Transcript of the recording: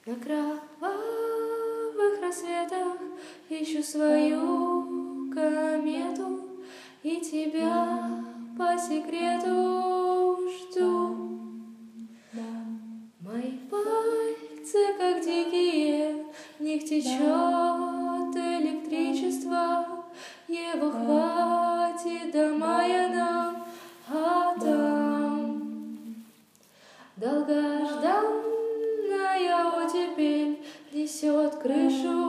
На кровавых рассветах ищу свою комету и тебя по секрету жду. Мои пальцы, как дикие, в них течет электричество, его хватит до мая нам, а там долгожданная оттепель несет крышу